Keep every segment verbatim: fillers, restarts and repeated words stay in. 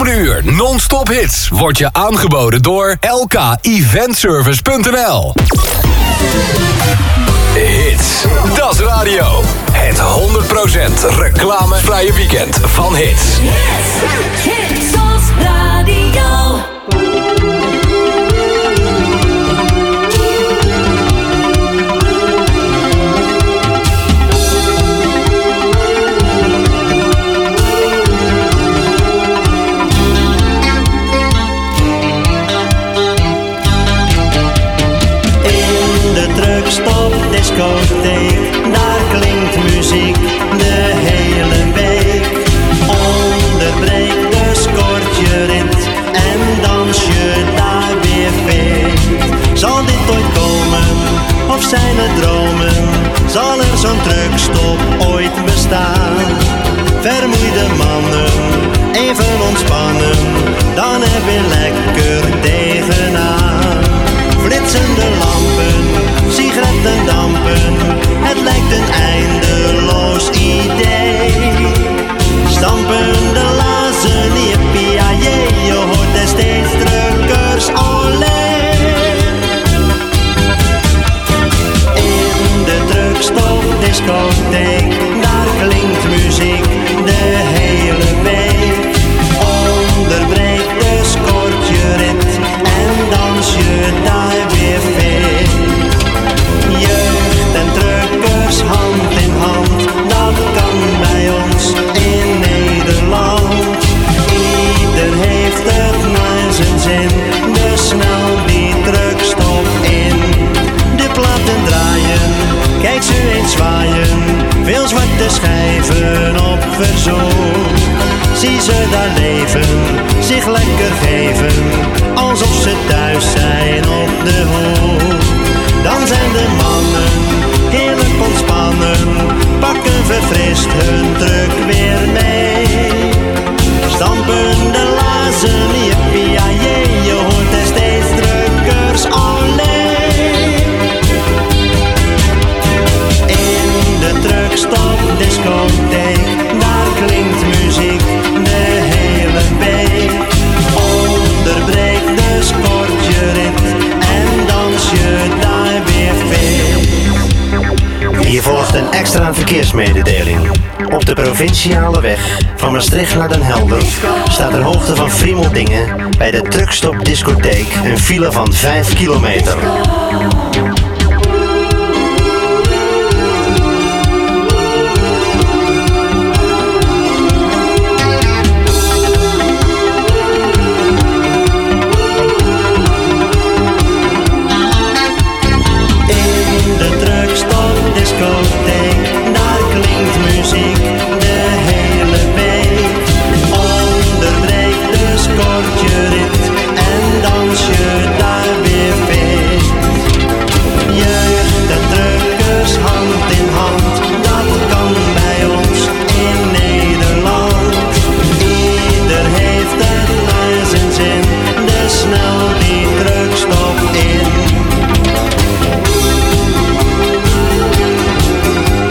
komende uur non-stop hits wordt je aangeboden door L K Eventservice punt n l. Hits, dat is radio. Het honderd procent reclamevrije weekend van Hits. Hits, Hits als radio. Stop discotheek, daar klinkt muziek de hele week. Onderbreek de scortje-rit en dans je daar weer feest. Zal dit ooit komen, of zijn het dromen? Zal er zo'n truckstop ooit bestaan? Vermoeide mannen, even ontspannen, dan heb je lekker tegenaan. Flitsende lampen, sigaretten dampen, het lijkt een eindeloos idee. Stampende lazen, yippie, jee, je hoort er steeds drukkers, olé. In de drugstop discotheek, daar klinkt muziek de hele week. Onderbreek de scortje-rit en dans je daar weer fit. Jeugd en truckers hand in hand, dat kan bij ons in Nederland. Ieder heeft het naar zijn zin, dus snel die truckstop in. De platen draaien, kijk ze eens zwaaien, veel zwarte schijven op verzoek. Zie ze daar leven, zich lekker geven, alsof ze thuis zijn op de hoek. Dan zijn de mannen heerlijk ontspannen, pakken verfrist hun truck weer mee. Stampen de lazen, yippie, jee, je hoort er steeds drukkers, olé. In de truckstop discotheek, daar klinkt muziek de hele week. Onderbreek de scortje-rit en dans je daar weer fit. Hier volgt een extra verkeersmededeling. Op de provinciale weg van Maastricht naar Den Helder staat ter hoogte van Friemeldingen bij de Truckstop discotheek een file van vijf kilometer. Daar klinkt muziek de hele week. Onderbreek de scortje-rit en dans je daar weer fit. Jeugd en truckers hand in hand, dat kan bij ons in Nederland. Ieder heeft het naar zijn zin, dus snel die truckstop in.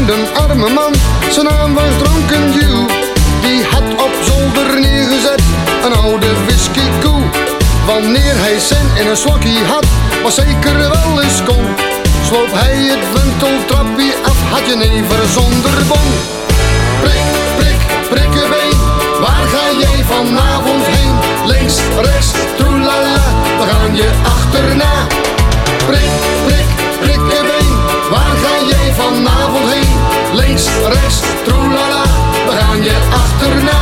een arme man, zijn naam was Dronken Jew. Die had op zolder neergezet een oude whiskykoe. Wanneer hij zin in een slokkie had, was zeker wel eens kon. Sloop hij het wenteltrappie af, had je never zonder bon. Prik, prik, prikkebeen, waar ga jij vanavond heen? Links, rechts, troelala, we gaan je achterna. Prik, prik, prikkebeen, waar ga jij vanavond heen? Links, rechts, troelala, we gaan je achterna.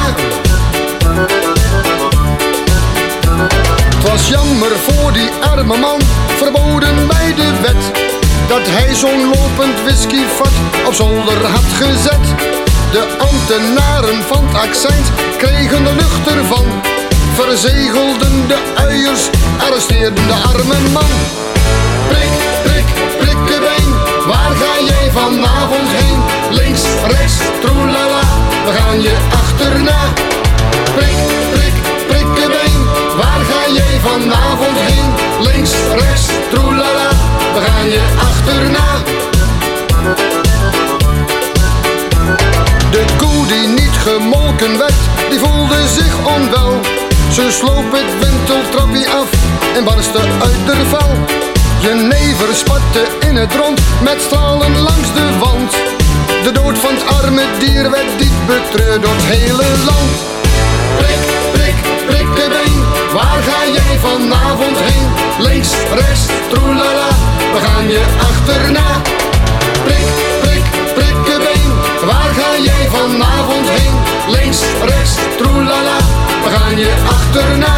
Het was jammer voor die arme man, verboden bij de wet, dat hij zo'n lopend whiskyvat op zolder had gezet. De ambtenaren van het accent kregen de lucht ervan, verzegelden de uiers, arresteerden de arme man. Prik, prik, prikkebeen, waar ga jij vanavond heen? Links, rechts, troelala, we gaan je achterna. Prik, prik, prikkebeen, waar ga jij vanavond heen? Links, rechts, troelala, we gaan je achterna. De koe die niet gemolken werd, die voelde zich onwel. Ze sloop het wenteltrappie af en barstte uit de val. Jenever spatte in het rond met stralen langs de wand. De dood van het arme dier werd diep betreurd door het hele land. Prik, prik, prikkebeen, waar ga jij vanavond heen? Links, rechts, troelala, we gaan je achterna. Prik, prik, prikkebeen, waar ga jij vanavond heen? Links, rechts, troelala, we gaan je achterna.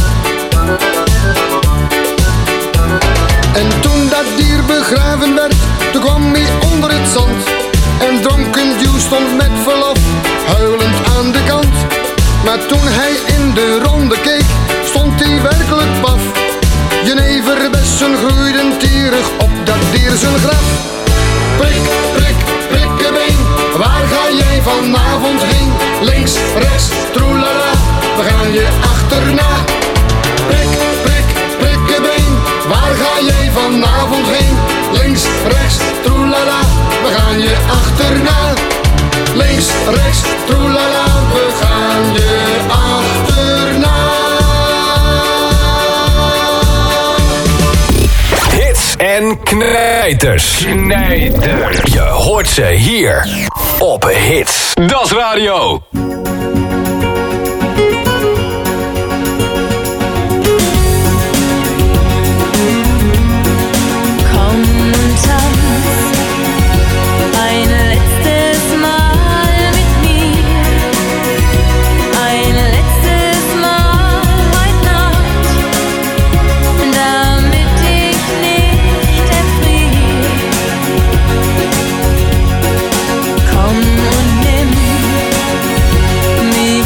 En toen dat dier begraven werd, toen kwam hij onder het zand. En Dronken Jew stond met verlof, huilend aan de kant. Maar toen hij in de ronde keek, stond hij werkelijk paf. Jeneverbessen groeiden tierig op dat dier zijn graf. Prik, prik, prikkebeen, waar ga jij vanavond heen? Links, rechts, troelala, we gaan je achterna. Prik, prik, prikkebeen, waar ga jij vanavond heen? Links, rechts, troelala, we gaan je achterna. Links, rechts, troelala, we gaan je achterna. Hits en knijters. Knijters. Je hoort ze hier op Hits. Das Radio. Komm und nimm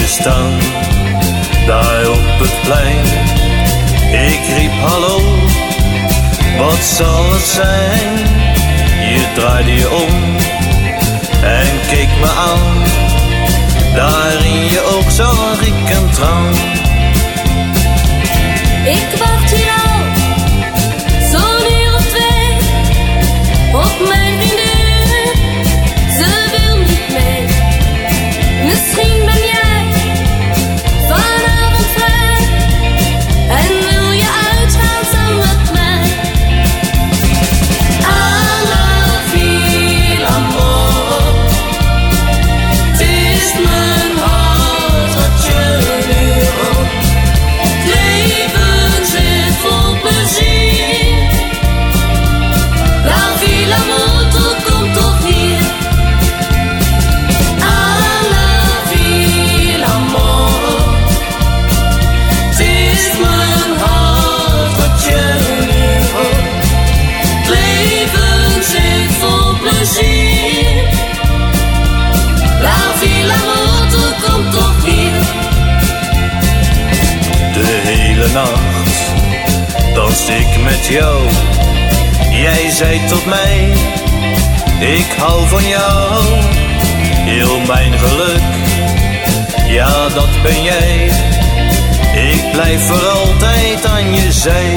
staan, daar op het plein. Ik riep hallo, wat zal het zijn? Je draaide je om en keek me aan. Daar in je oog zag ik een traan. Ik wacht hier al zo'n uur of twee op mijn vriendin. Ze wil niet mee. Misschien ben jij vanavond vrij en wil je uitgaan samen met mij. À la vie, l'amour. Het is mijn hart wat je nu hoort. Leven zit vol plezier. La vie, l'amour, toe komt toch hier. À la vie, l'amour. Het is mijn hart wat je nu hoort. Leven zit vol plezier. La vie, l'amour, toe komt toch hier. De hele nacht dans ik met jou. Jij zei tot mij, ik hou van jou. Heel mijn geluk, ja dat ben jij. Ik blijf voor altijd aan je zij.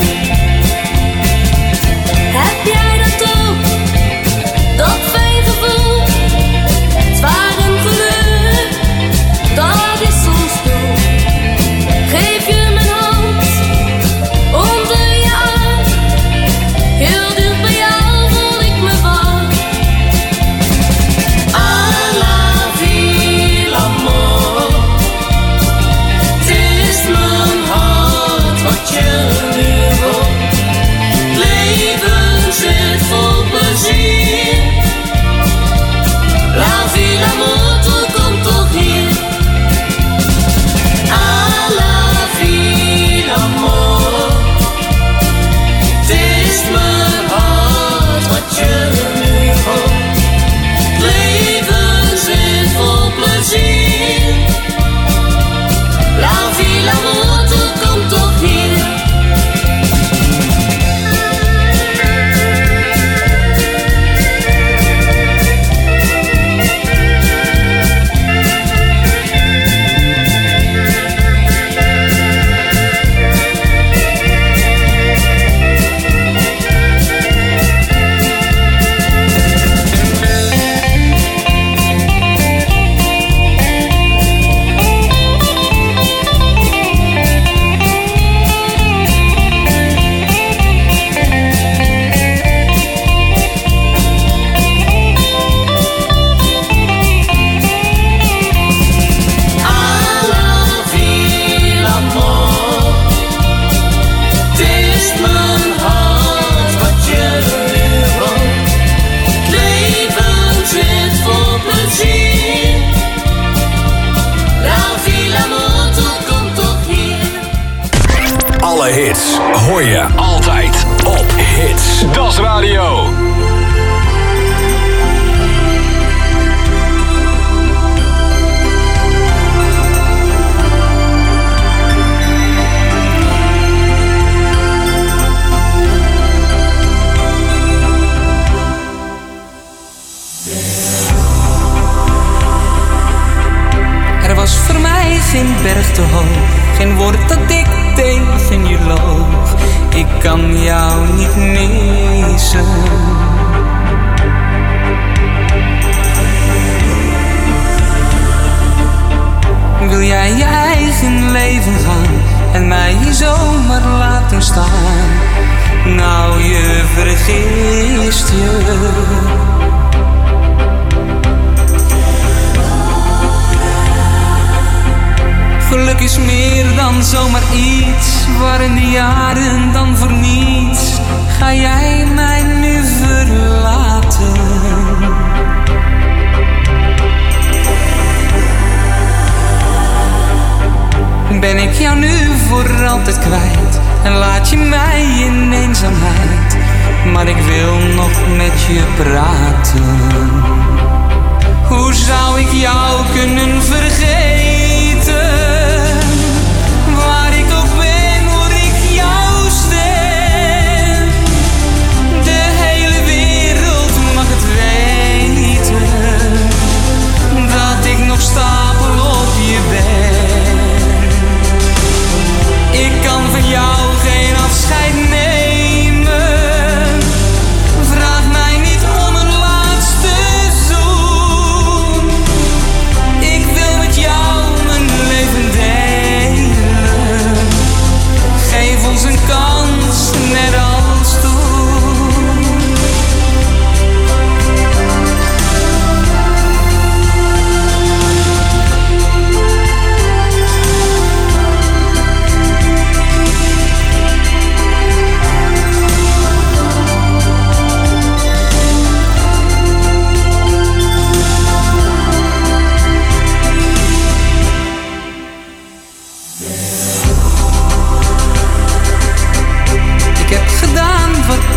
Heb jij dat ook? Dat fijn gevoel. Zwaar en geluk, dat is ons doel. Geef je mijn hand, onder je arm. Heel dicht bij jou voel ik me warm. À la vie, l'amour. Het is mijn hart wat je nu hoort. Leven zit vol plezier. La vie, l'amour, toe komt toch hier. À la vie, l'amour. Het is mijn hart wat je nu hoort. Leven zit vol plezier. La vie, l'amour, toe komt toch hier. Alle hits hoor je altijd op Hits. Das Radio. Er was voor mij geen berg te hoog, geen woord dat ik tegen je loog. Ik kan jou niet missen. Wil jij je eigen leven gaan en mij hier zomaar laten staan? Nou, je vergist je. Geluk is meer dan zomaar iets, waarin de jaren dan voor niets. Ga jij mij nu verlaten? Ben ik jou nu voor altijd kwijt en laat je mij in eenzaamheid? Maar ik wil nog met je praten. Hoe zou ik jou kunnen vergeten?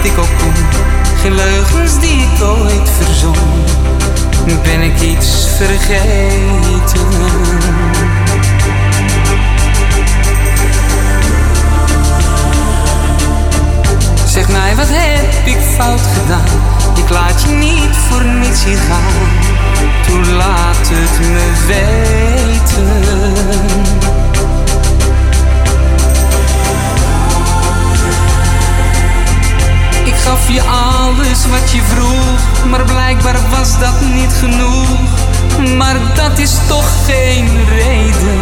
ik ook kon. Geen leugens die ik ooit verzon. Ben ik iets vergeten? Zeg mij, wat heb ik fout gedaan? Ik laat je niet voor niets hier gaan. Toen laat het me weten. Ik gaf je alles wat je vroeg, maar blijkbaar was dat niet genoeg. Maar dat is toch geen reden.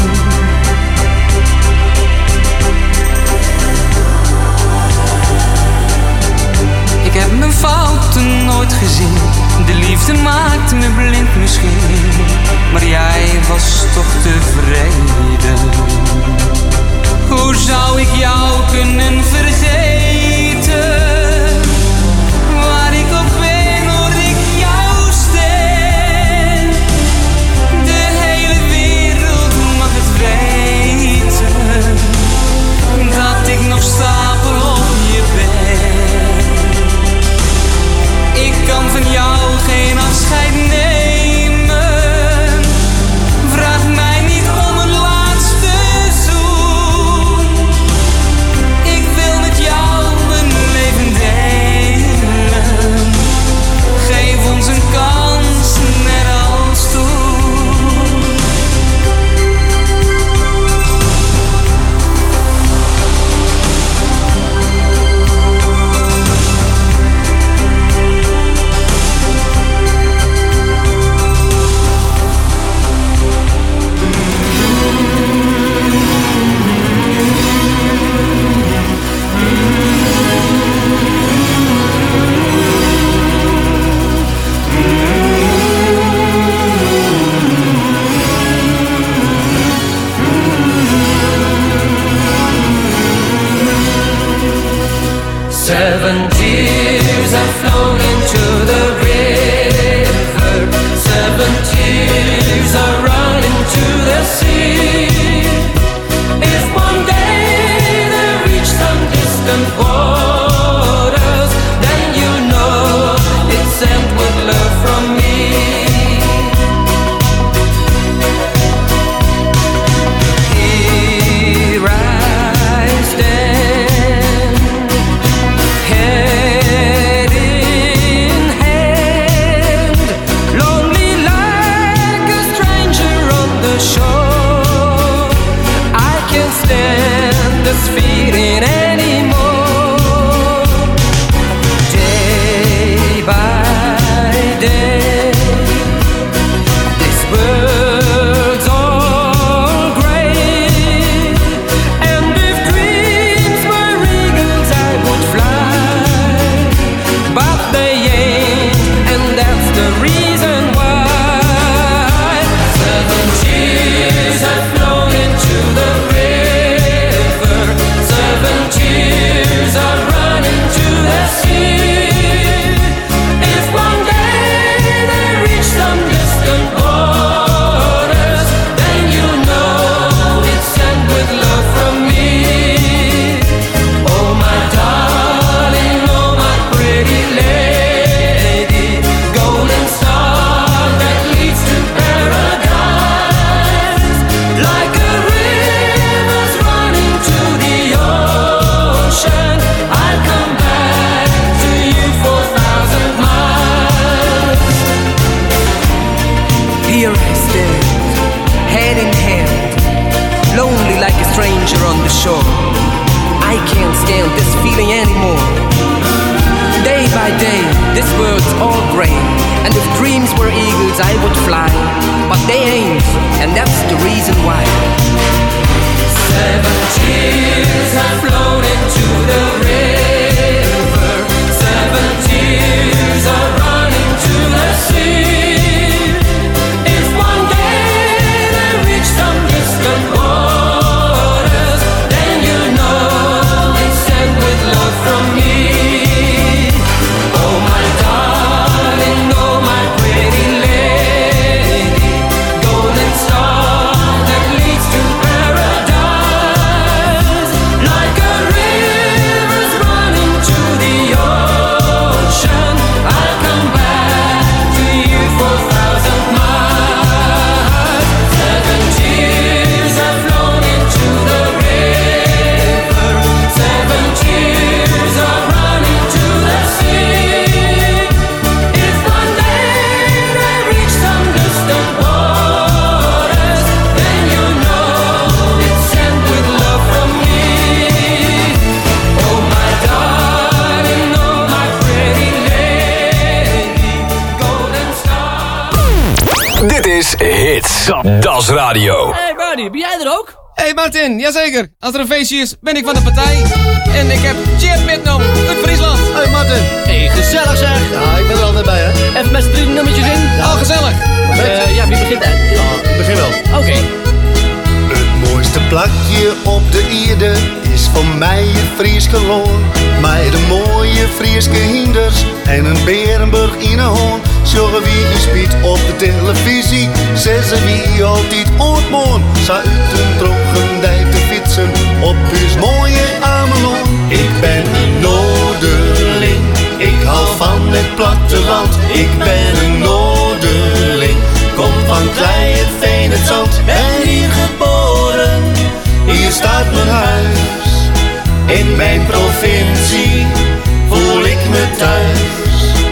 Ik heb mijn fouten nooit gezien. De liefde maakt me blind misschien. Maar jij was toch tevreden. Hoe zou ik jou kunnen vergeten? Waar ik op ben, hoor ik jouw stem. De hele wereld mag het weten. Dat ik nog stapel op je ben. Ik kan van jou geen afscheid nemen. Vraag mij niet om een laatste zoen. Ik wil met jou een leven delen. Geef ons een kans, net als toen. Seven tears have flown into the river. Seven tears are running to the sea. If one day they reach some distant waters, then you know it's sent with love from me. Here I stand, head in hand, lonely like a stranger on the shore. I can't stand this feeling anymore. Day by day, this world's all gray. And if dreams were eagles, I would fly. But they ain't, and that's the reason why. Seven tears have flown into the river. Seven tears are running to the sea. If one day they reach some distant waters, then you know it's sent with love from me. Oh my darling, oh my pretty lady, golden star that leads to paradise. Like a river's running to the ocean, I'll come back to you for a thousand miles. Here I stand, hand in hand, lonely like a stranger on the shore. I can't stand this feeling anymore. Day by day, this world's all gray. And if dreams were eagles, I would fly. But they ain't, and that's the reason why. Seven tears have flown into the river. Seven tears are running to the sea. If one day they reach some distant waters, then you know it's sent with love from me. Oh my darling, oh my pretty lady, golden star that leads to paradise. Like a river's Dit is Hits. Das Radio. Hey Bernie, ben jij er ook? Hey Martin, jazeker. Als er een feestje is, ben ik van de partij. En ik heb Chip metgenomen uit Friesland. Hey Martin. Hey, gezellig zeg. Ja, ik ben er altijd bij hè. Even met z'n drie nummertjes in. Ja. Al gezellig. Uh, ja, wie begint dan? Ja, ik begin wel. Oké. Okay. Het mooiste plakje op de Ierde is voor mij het Frieske loon. Met de mooie Frieske hinders en een Berenburg in een hoorn. Zorgen wie je spiet op de televisie, zeggen wie altijd ontmoen. Zou uit een troggendijk te fietsen op uw mooie Amelon. Ik ben een Noorderling, ik hou van het platteland. Ik ben een Noorderling, kom van Kleienveen het zand. Ben hier geboren, hier staat mijn huis. In mijn provincie voel ik me thuis.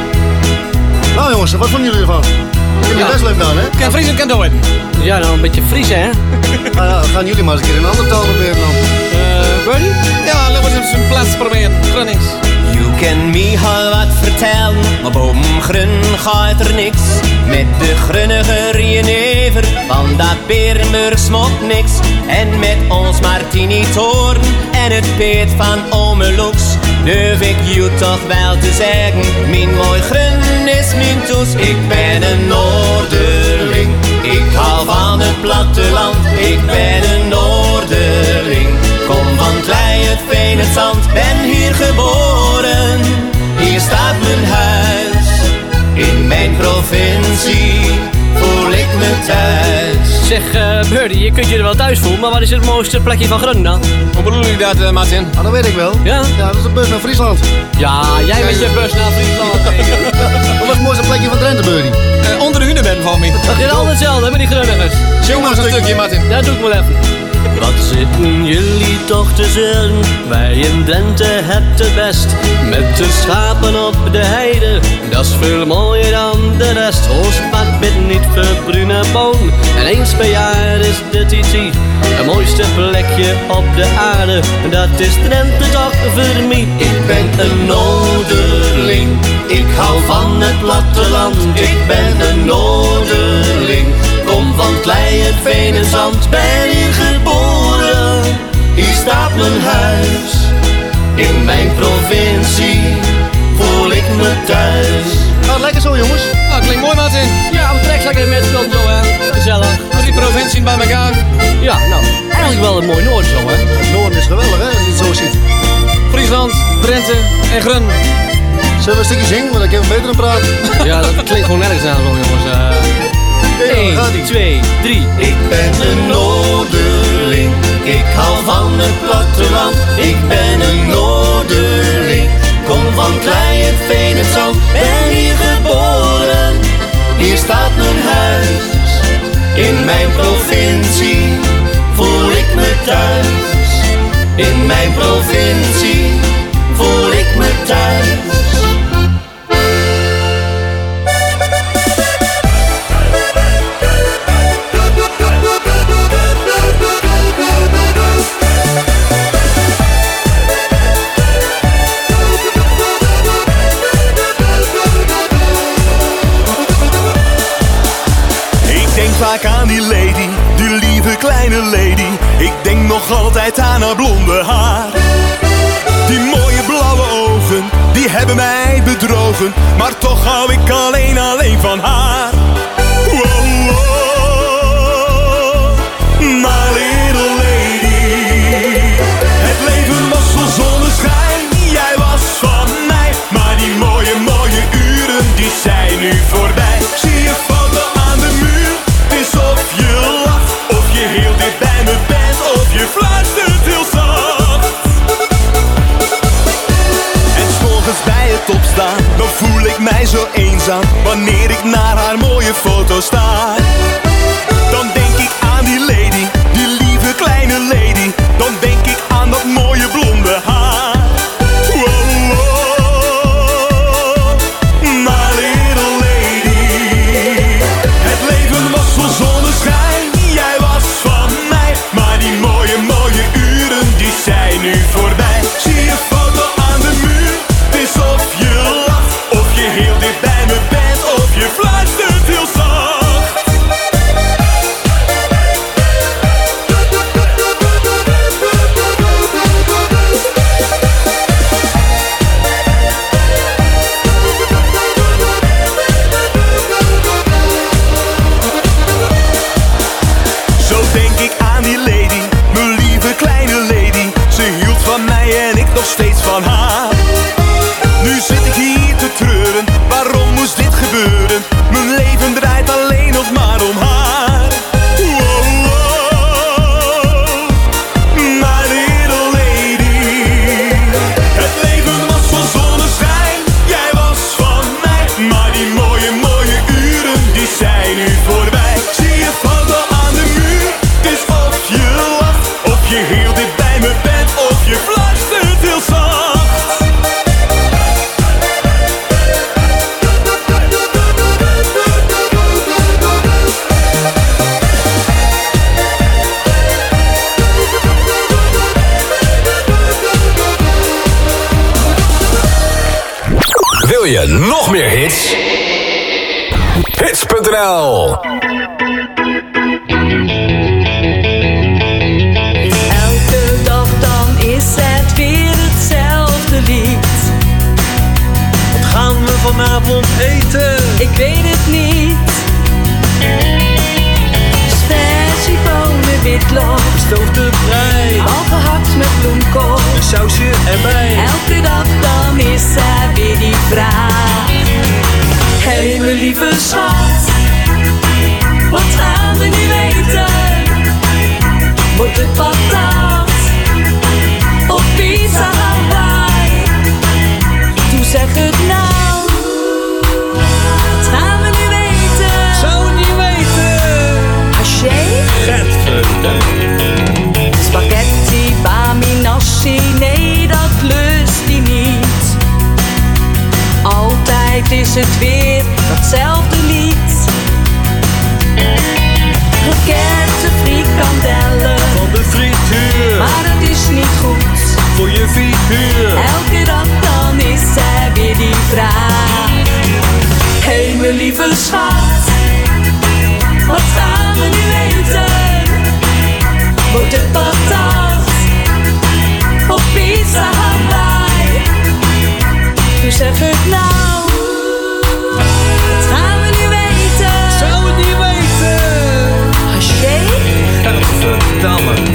Nou jongens, wat vonden jullie ervan? Ik heb je best leuk gedaan, hè? Kan Fries en kan doen. Ja, nou een beetje Fries, hè? Nou ja, gaan jullie maar eens een keer een andere taal proberen dan. Uh, Bernie? Ja, laten we eens een plaats proberen. Grunnings. You kan me al wat vertellen, maar boven grun gaat er niks. Met de grunnige Rienever van dat Berenburg smokt niks. En met ons Martini Toorn en het peet van ome Loeks durf ik you toch wel te zeggen, mijn mooi grun is mijn toes. Ik ben een Noorderling, ik hou van het platteland. Ik ben een Noorderling, kom van Kleienveen het zand. Ben hier geboren, hier staat mijn huis. In mijn provincie voel ik me thuis. Zeg, uh, Birdie, je kunt je er wel thuis voelen, maar wat is het mooiste plekje van Groningen dan? Hoe bedoel je dat, uh, Martin? Ah, dat weet ik wel. Ja? Ja, dat is de bus naar Friesland. Ja, jij ja, met je bus naar Friesland. Wat was het mooiste plekje van Drenthe, Birdie? Uh, onder de Hunebed van me. Dat is altijd hetzelfde, met die Grunnigers. Zing maar een stukje, Martin. Ja, doe ik wel even. Wat zitten jullie toch te zeuren? Wij in Drenthe het te best. Met de schapen op de heide, dat is veel mooier dan de rest. Ons pad bid niet voor bruine boon. En eens per jaar is de Titi het mooiste plekje op de aarde. Dat is Drenthe toch voor mij. Ik ben een Noorderling, ik hou van het platteland. Ik ben een Noorderling, kom van Kleienveen en zand. Ben hier geboren, hier staat mijn huis. In mijn provincie voel ik me thuis. Gaat lekker zo jongens. Nou, klinkt mooi Martin. Ja, we trekken lekker met z'n zo hè. Gezellig. Drie provincies bij elkaar. Ja, nou, eigenlijk wel een mooi Noorden zo hè. Het Noorden is geweldig hè, als je het zo ziet. Friesland, Drenthe en Grun. Zullen we een stukje zingen, want ik heb beter dan praten. Ja, dat klinkt gewoon nergens aan zo jongens. Uh... één, twee, drie. Ik ben een Noorderling, ik hou van het platteland. Ik ben een Noorderling, kom van Kleienveen en zand. Ben hier geboren, hier staat mijn huis. In mijn provincie voel ik me thuis. In mijn provincie voel ik me thuis. Vaak aan die lady, die lieve kleine lady. Ik denk nog altijd aan haar blonde haar. Die mooie blauwe ogen, die hebben mij bedrogen. Maar toch hou ik alleen, alleen van haar. Wow, wow, my little lady. Het leven was vol zonneschijn, jij was van mij. Maar die mooie, mooie uren, die zijn nu voorbij. Zie je foto aan de muur? Of je lacht, of je heel dicht bij me bent, of je fluistert heel zacht. En 's morgens bij het opstaan, dan voel ik mij zo eenzaam. Wanneer ik naar haar mooie foto sta, dan denk ik aan die lady, die lieve kleine lady. Dan denk ik aan dat mooie blonde haar. Wow, wow, my little lady. Het leven was vol zonneschijn, jij was van mij. Maar die mooie, mooie uren, die zijn nu voorbij. Zie je foto aan de muur, het is of je lacht, of je heel dicht bij me bent, of je fluistert heel zacht. Wil je nog meer hits? hits punt n l Elke dag dan is het weer hetzelfde lied. Wat gaan we vanavond eten? Ik weet het niet. Spersiebonen, witlof, Gestoofde prei, al gehakt met bloemkool. een sausje erbij. Elke dag dan is er weer die vraag. Hé hey, mijn lieve schat, wat gaan we nu eten? Wordt het patat of pizza Hawaii? Toen zeg het nou, wat gaan we nu eten? Zou het niet weten. Haché? Gadverdamme. Spaghetti, bami, nasi, nee dat lust hij niet. Altijd is het weer datzelfde lied. Kroketten, frikandellen, Van de frituur, maar het is niet goed. voor je figuur. Elke dag dan is er weer die vraag. Hé hey, mijn lieve schat, wat gaan we nu eten? Wordt het patat of pizza Hawaii? Toen zeg het nou, wat gaan we nu eten? Zou het niet weten. Haché? Gadverdamme.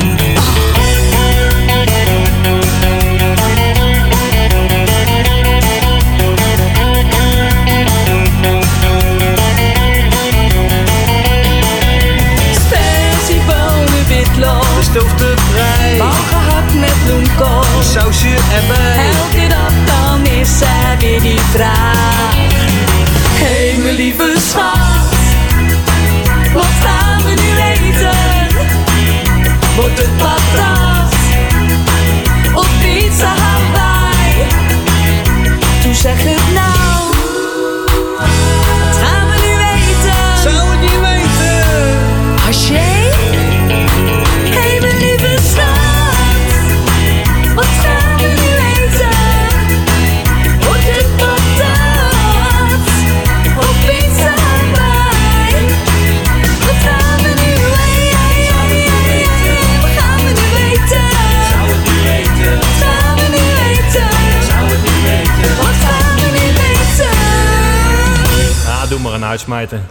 Spersiebonen, witlof, Gestoofde prei, al gehakt met bloemkool. een sausje erbij. Elke dag dan is er weer die vraag. Hé hey, mijn lieve schat, wat gaan we nu eten? Wordt het patat of pizza Hawaii? Toen zeg het nou, wat gaan we nu eten? Zou het niet weten. Haché? Hé hey, mijn lieve schat, wat gaan we nu eten? Wordt het patat of pizza Hawaii? Wat gaan we nu eten? Wat gaan we nu eten? Zou het niet weten. Wat gaan we nu eten? Zou het niet weten. Wat gaan we nu eten? Ah, doe maar een uitsmijter.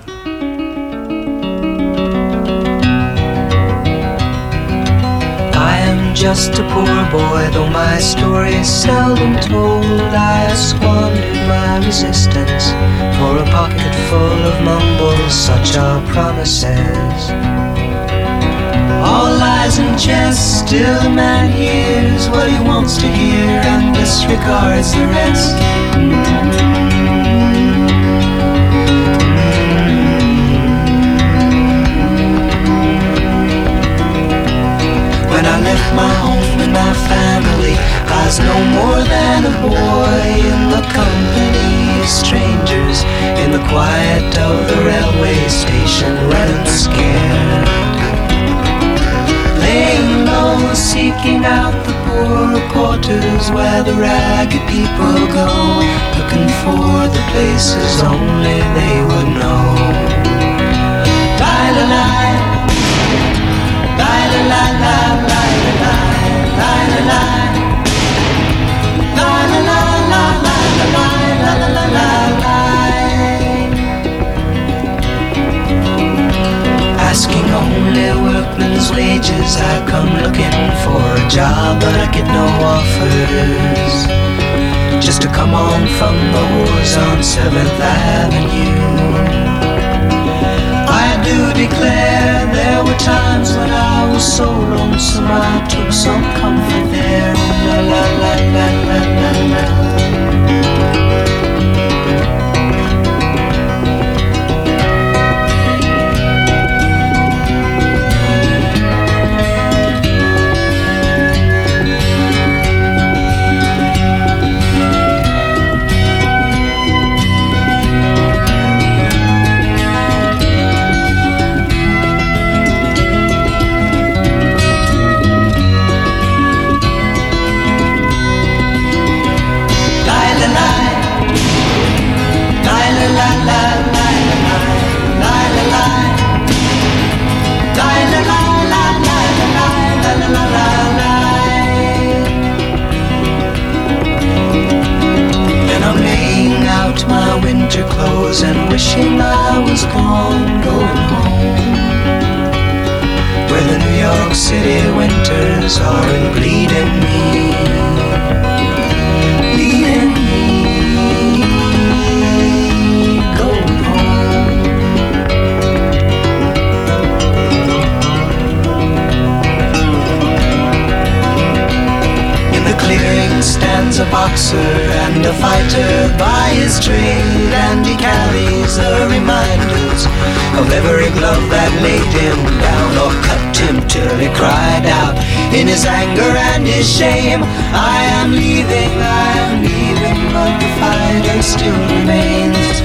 I am just a poor boy, though my story is seldom told. I have squandered my resistance for a pocket full of mumbles, such are promises. All lies and jest, still a man hears what he wants to hear and disregards the rest. When I left my home and my family, I was no more than a boy in the company of strangers, in the quiet of the railway station, running scared. Laying low, seeking out the poor quarters where the ragged people go, looking for the places only they would know. Lie-la-lie, lie-la-lie-lie, lie-la-lie, asking only workmen's wages, I come looking for a job, but I get no offers. Just to come on from the wars on seventh Avenue. I do declare there were times when I was so lonesome I took some comfort there. La la la la la la la. windows and wishing I was gone, going home, where the New York City winters aren't bleeding me, bleeding me, going home. In the clearing stands a boxer and a fighter by his trade, and he carries the reminders of every glove that laid him down or cut him till he cried out in his anger and his shame, I am leaving, I am leaving, but the fighter still remains.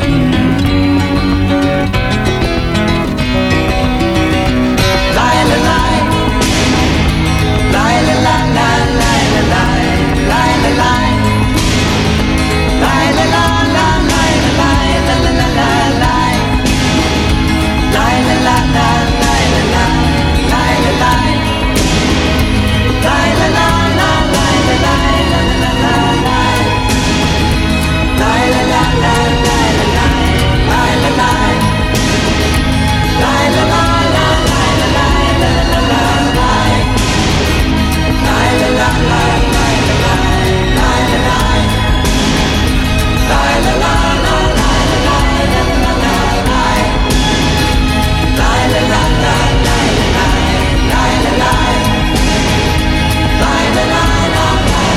Lie, la, lie, lie, la, la, la, lie, la, lie, lie, la, lie, lie, la, la, la, lie, la, lie, la, la, la, la, lie, lie, la, la, la, lie, la, lie, lie, la, lie, lie, la, la, la, lie, la, lie, la, la, la, la, lie, lie, la, la, la, lie, la, lie, lie, la, lie, lie, la, la, la, lie, la, lie, la, la, la, la, lie, lie, la, la, la, lie, la, lie, lie, la, lie, lie, la, la, la, lie, la, lie, la, la, la, lie, lie, la, la, la, lie, la, lie, lie, la, lie, lie, la, la, la, lie,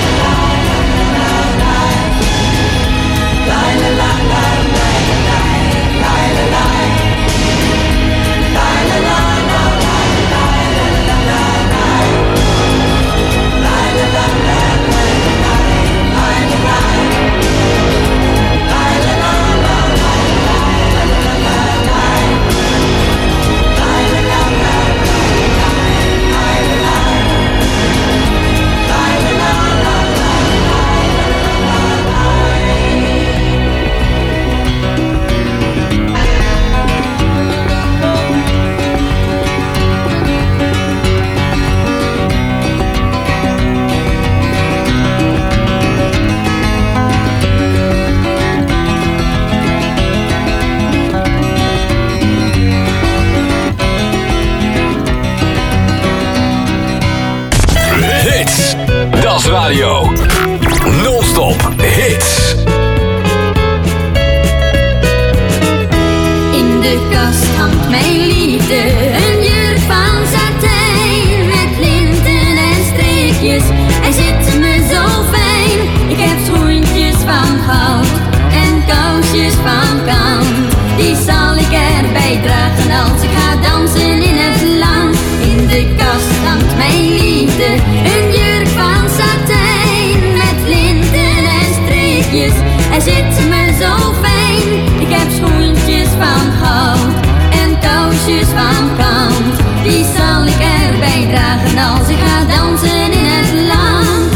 lie, la, la, la, lie, la, lie, lie, la, lie, lie, la, la, la, lie, lie, la, la, la, lie, lie, la, la, la, lie, lie, la, lie, lie, la, la, la, lie, lie, la, la, la, lie, lie, la, la, la, lie, lie, la, lie, lie, la, la, la, Hits, dat is radio. Non-stop hits. In de kast hangt mijn liefde, een jurk van satijn met linten en streepjes. Hij zit me zo fijn. Ik heb schoentjes van goud en kousjes van kant. Die zal ik erbij dragen als ik ga dansen in het land. In de kast hangt mijn liefde, een jurk van satijn met linten en streepjes. Hij zit me zo fijn. Ik heb schoentjes van goud en kousjes van kant. Die zal ik erbij dragen als ik ga dansen in het land.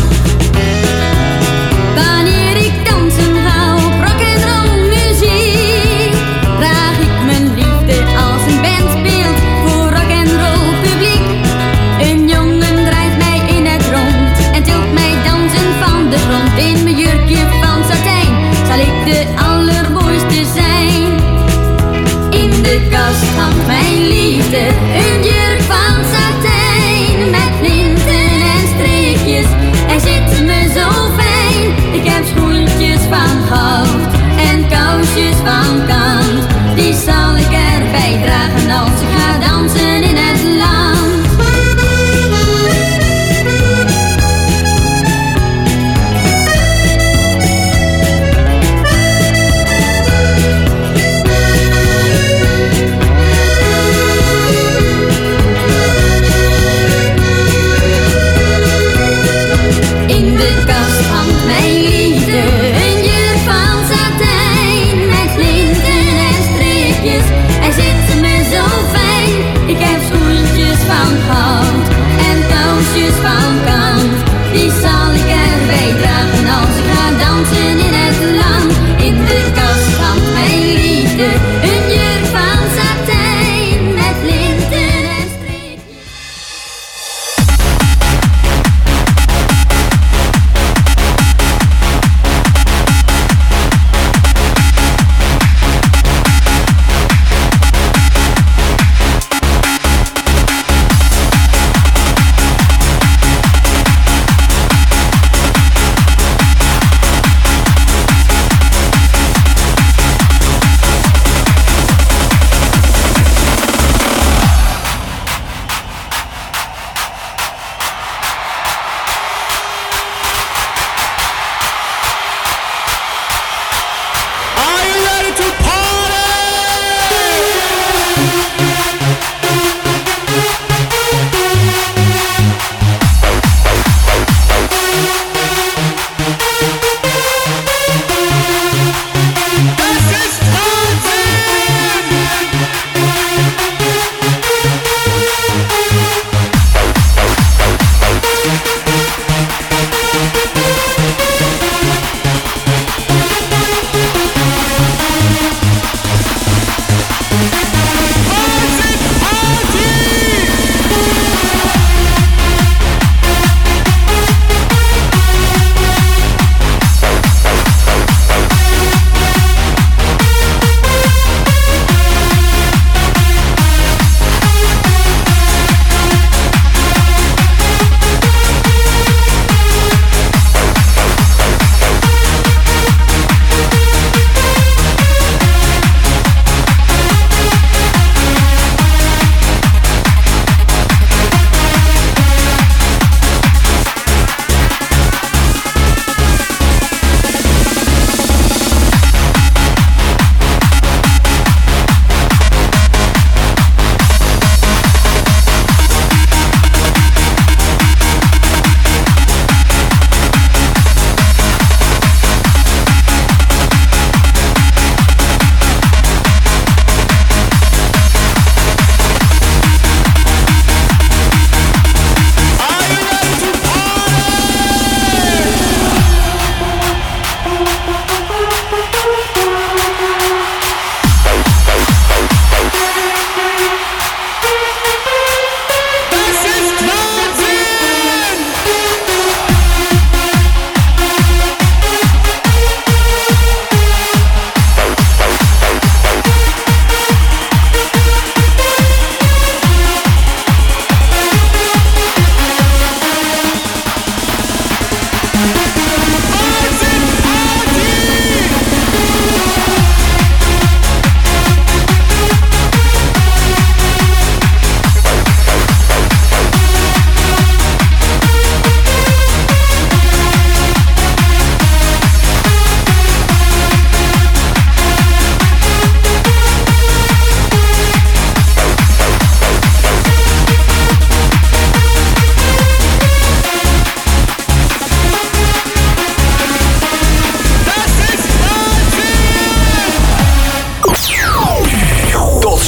Wanneer ik dansen ga op rock'n'roll muziek, draag ik mijn liefde als een bandbeeld voor rock'n'roll publiek. Een jongen draait mij in het rond en tilt mij dansen van de grond. In mijn jurkje van satijn zal ik de allermooiste zijn. In de kast hangt mijn liefde, een jurk van satijn met linten en streepjes. Hij zit me zo fijn. Ik heb schoentjes van goud en kousjes van kant. Die zal ik erbij dragen als ik ga dansen in het land.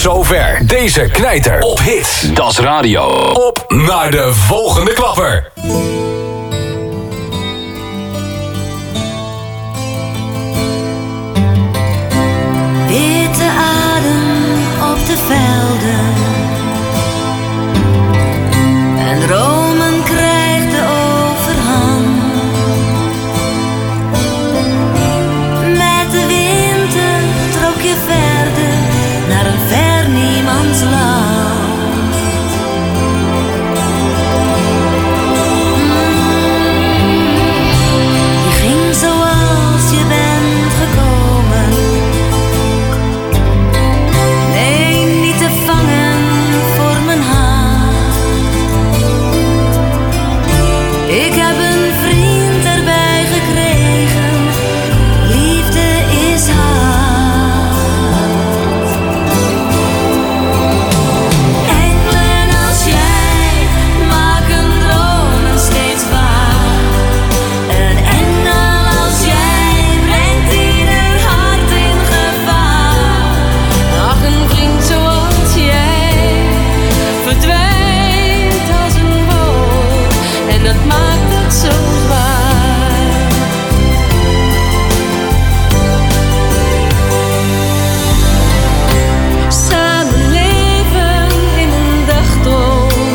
zover deze knijter op Hits. Das Radio. Op naar de volgende klapper. Witte adem op de velden en dromen krijgt de overhand. Met de winter trok je verder naar een ver niemandsland. Je ging zoals je bent gekomen. Nee, niet te vangen voor mijn hart. Ik heb een vriend erbij gekregen. Liefde is hard. Engelen als jij maken dromen steeds waar. Een engel als jij brengt ieder hart in gevaar. Ach, een vriend zoals jij verdwijnt als een wolk en dat maakt het zo zwaar. Samen leven in een dagdroom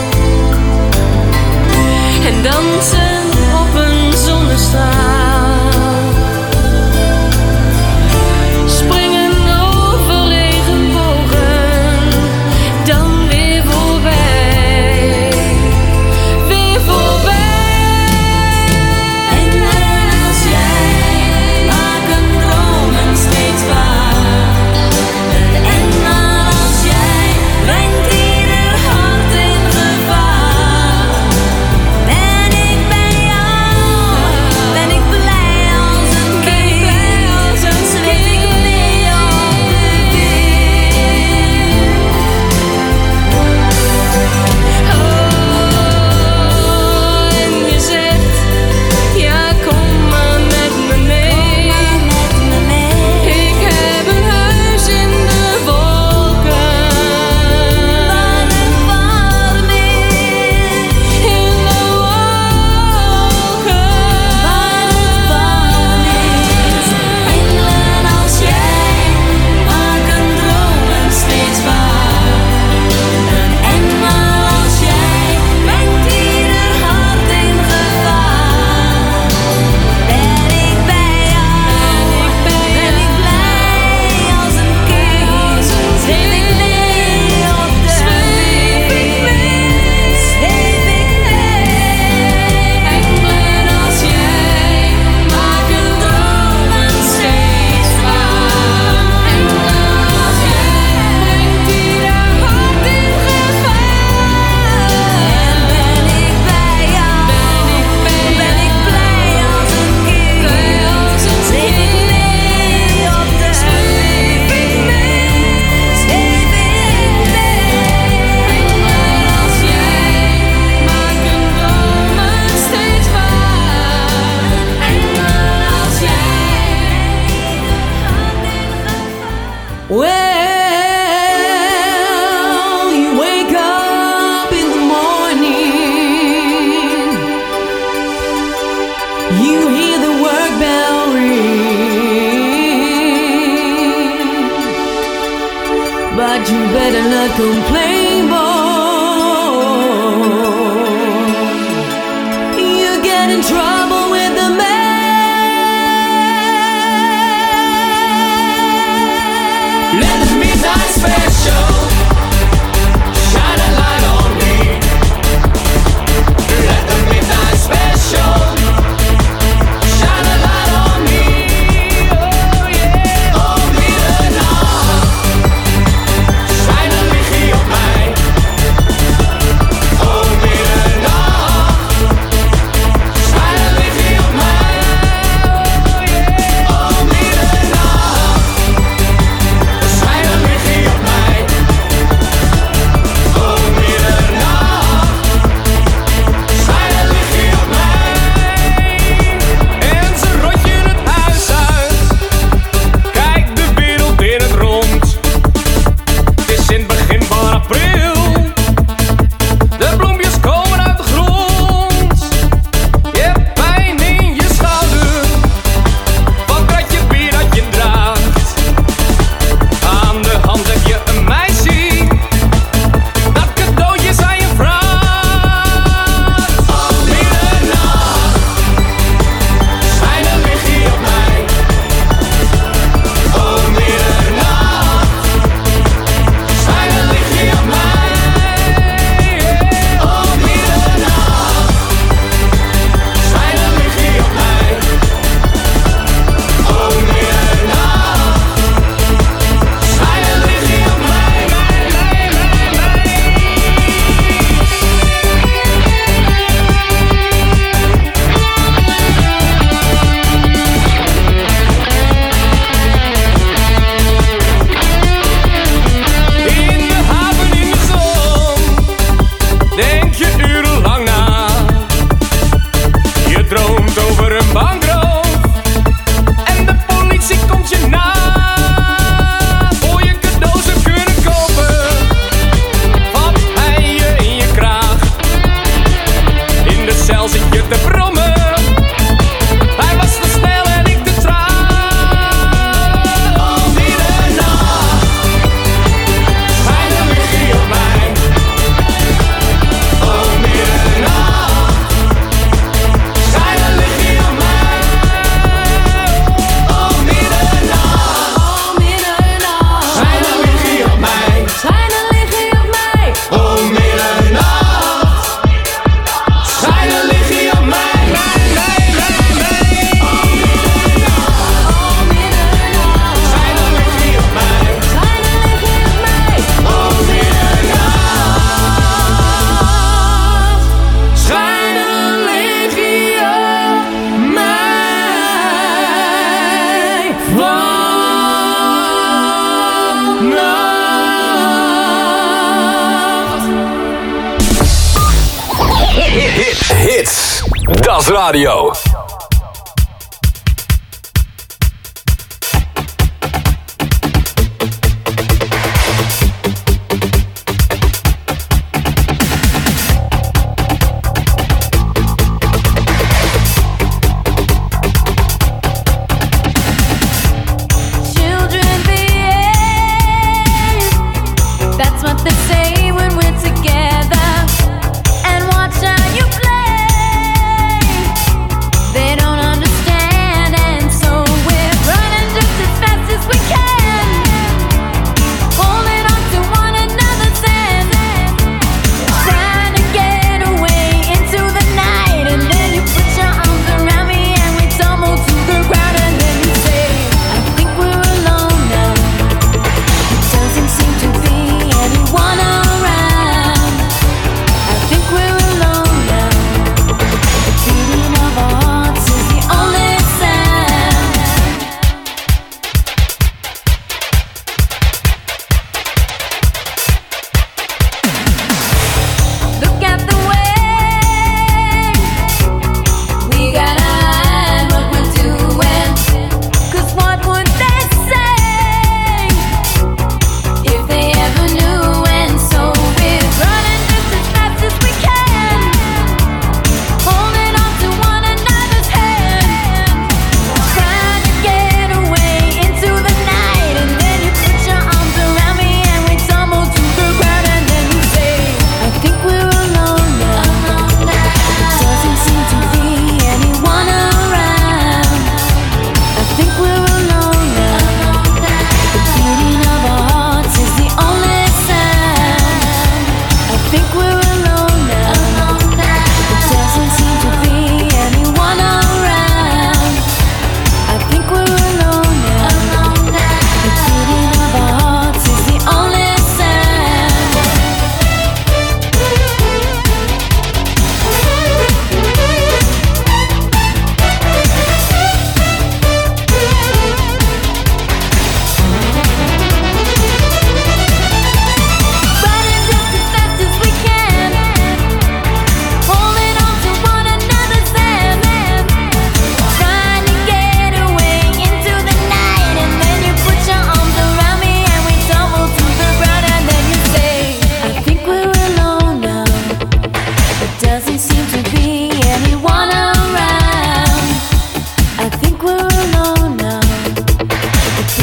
en dansen op een zonnestraal. Springen over regenbogen, dan weer voorbij, weer voorbij. Engelen als jij maken dromen steeds waar. Een engel als jij brengt ieder hart in gevaar. Ben ik bij jou, ben ik blij als een kind, zweef ik mee op de wind. Oh, en je zegt, ja kom maar met me mee. Ik heb een huis in de wolken, waar het warm is. In de wolken, waar het warm is. Engelen als jij maken dromen steeds waar. Een engel als jij brengt ieder hart in gevaar. Ben ik bij jou, ben ik blij als een kind, zweef ik mee op de wind, zweef ik mee. Engelen als jij maken dromen steeds waar. Engelen als jij brengt ieder hart in gevaar. En ben ik bij jou, ben ik blij als een kind, zweef ik mee op de wind, zweef ik mee. Engelen als jij maken dromen steeds waar. Engelen als jij Well, you wake up in the morning, you hear the work bell ring, but you better not complain, boy. You get in trouble with the man. Let the midnight special shine a light on me. Let the midnight special shine a light on me. Oh yeah, oh middernacht, schijn een lichtje op mij. Hits, das radio.